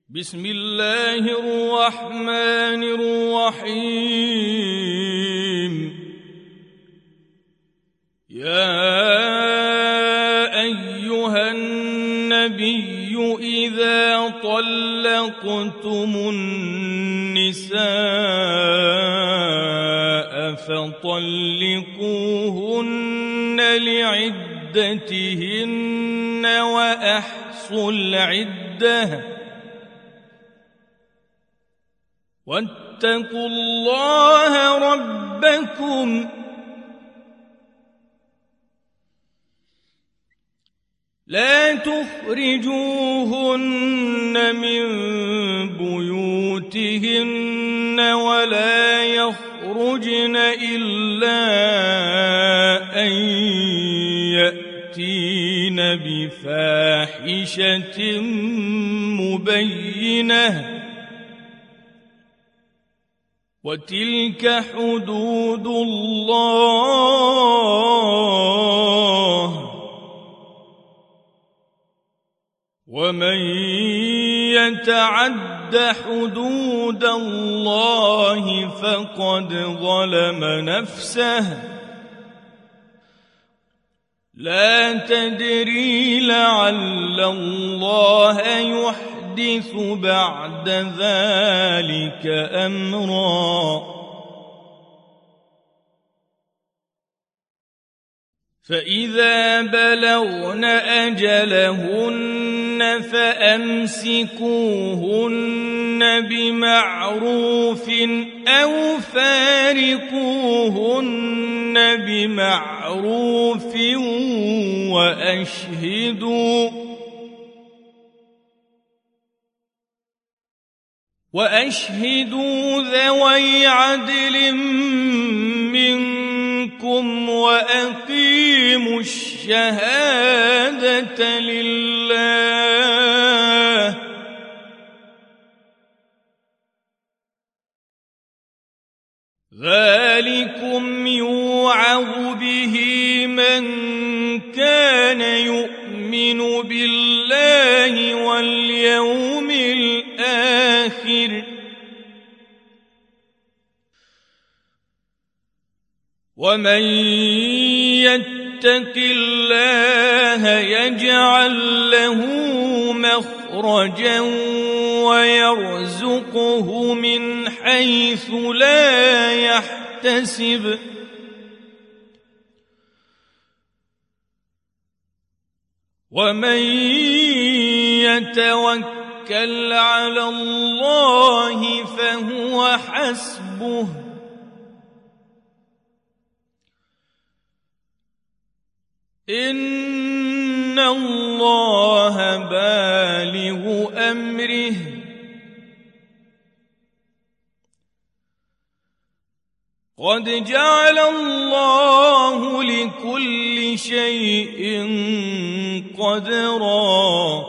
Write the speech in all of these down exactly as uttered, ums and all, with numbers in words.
بسم الله الرحمن الرحيم. يا أيها النبي إذا طلقتم النساء فطلقوهن لعدتهن وأحصوا العدة واتقوا الله ربكم لا تخرجوهن من بيوتهن ولا يخرجن إلا أن يأتين بفاحشة مبينة وتلك حدود الله ومن يتعد حدود الله فقد ظلم نفسه لا تدري لعل الله يحدث بعد ذلك أمرا فإذا بلغن أجلهن فأمسكوهن بمعروف أو فارقوهن بمعروف وأشهدوا وأشهدوا ذوي عدل منكم وأقيموا الشهادة لله ذلكم يوعظ به من كان يؤمن بالله واليوم الآخر ومن يتق الله يجعل له مخرجا ويرزقه من حيث لا يحتسب ومن يتوكل على الله فهو حسبه إن الله بالغ أمره قد جعل الله لكل شيء قدرا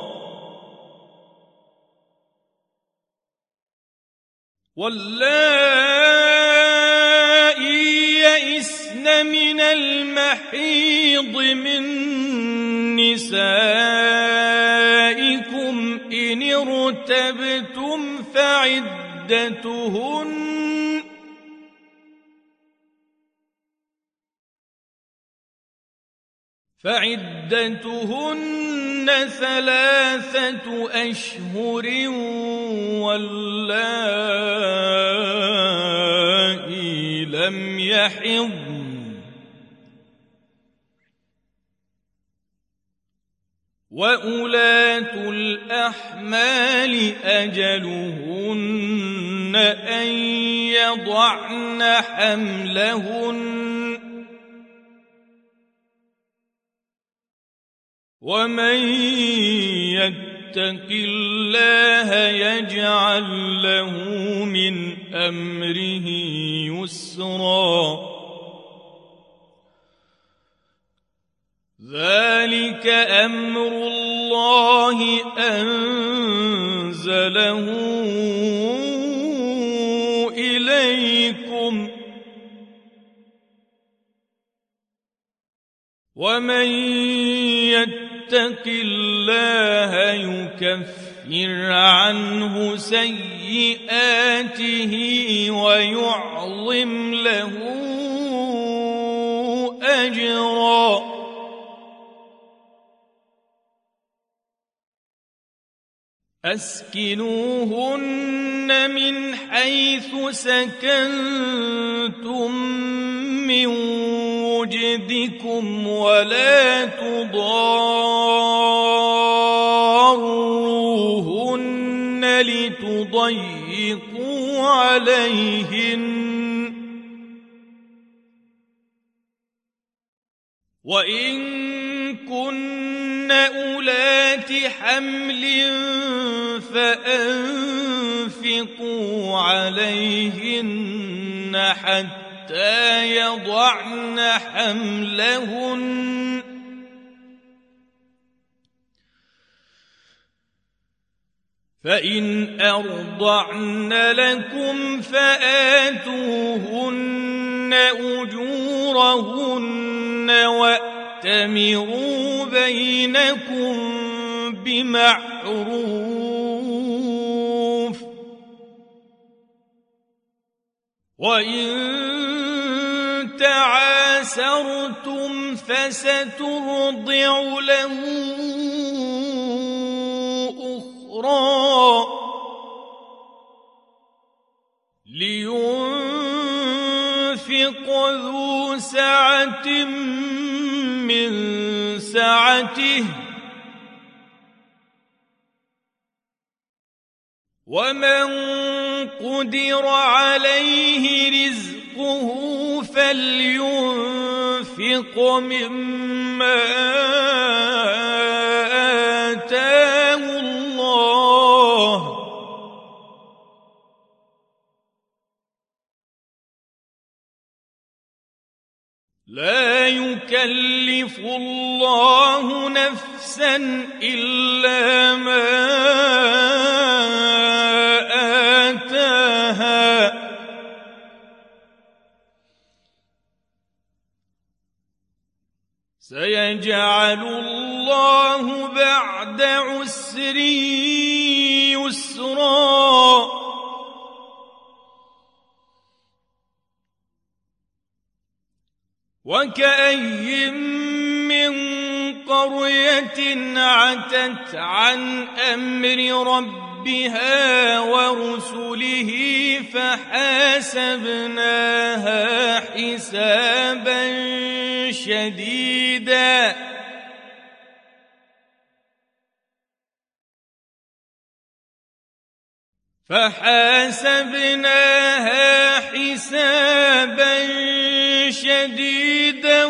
واللائي يئسن من المحيض من نسائكم إن ارتبتم فعدتهن فعدتهن ثلاثة أشهر واللائي لم يحضن وأولاة الأحمال أجلهن أن يضعن حملهن ومن يتق الله يجعل له من أمره يسرا ذلك أمر الله أنزله إليكم ومن يتق الله يكفر يكفر عنه سيئاته ويعظم له أجرا. أسكنوهن من حيث سكنتم من وجدكم ولا تضاروهن لتضيقوا عليهن، وإن كن أولات حمل فأنفقوا عليهن حتى يضعن حملهن، فإن أرضعن لكم فآتوهن أجورهن وأتمروا بينكم بمعروف، وإن تعاسرتم فسترضع له أخرى لينفق ذو سعة من سعته، ومن قدر عليه رزقه فلينفق مما آتاه الله، لا يكلف الله نفسا إلا ما آتاها، سيجعل الله بعد عسر يسرا. وكأي من قرية عتت عن أمر ربها ورسله فحاسبناها حسابا شديدا فحاسبناها حسابا شديدا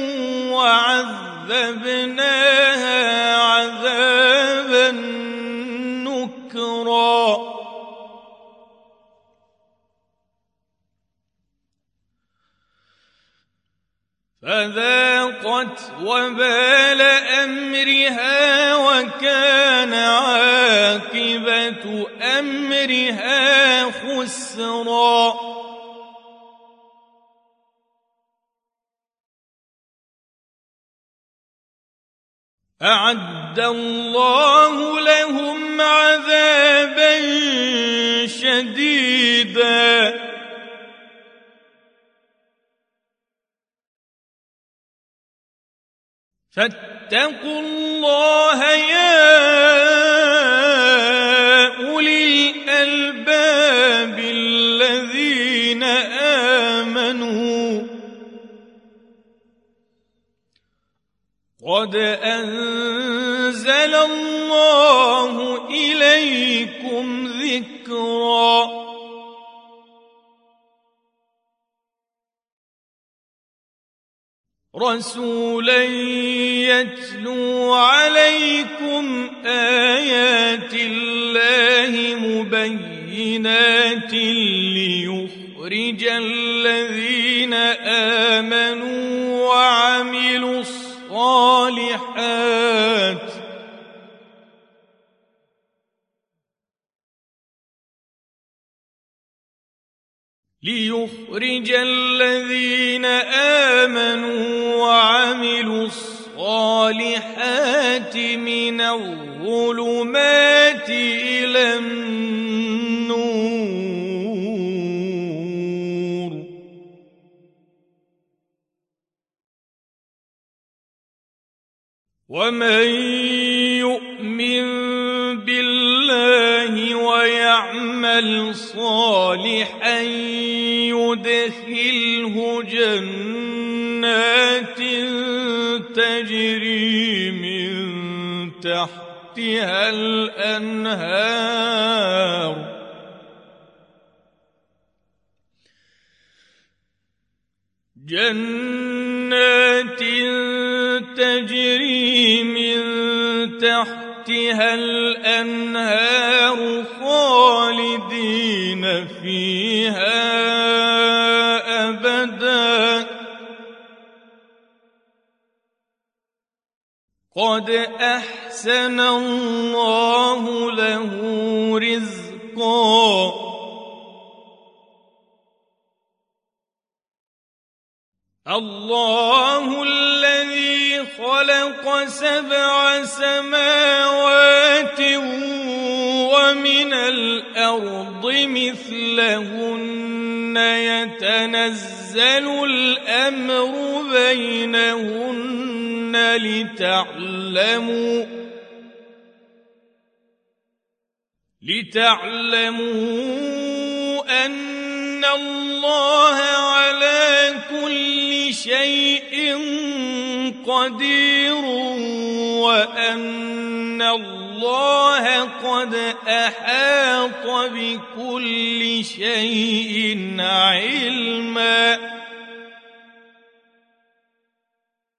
وعذبناها عذابا نكرا. فذاقت وبال أمرها وكان عاقبة أمرها خسرا. أعد الله لهم عذابا شديدا فاتقوا الله يا أولي الألباب الذين آمنوا قد أنزل الله إليكم ذكرا. رسولا يتلو عليكم آيات الله مبينات ليخرج الذين آمنوا وعملوا الصالحات ليخرج الذين آمنوا وعملوا الصالحات من الظلمات النور. ومن يؤمن بالله ويعمل صالحا يدخله جنات تجري من تحتها الأنهار جنات تجري من تحتها الأنهار خالدين فيها أبدا قد أحسن الله له رزقا. الله الذي خلق سبع سماوات ومن الأرض مثلهن يتنزل الأمر بينهن لتعلموا لتعلموا أن الله على كل شيء قدير وأن الله قد أحاط بكل شيء علما.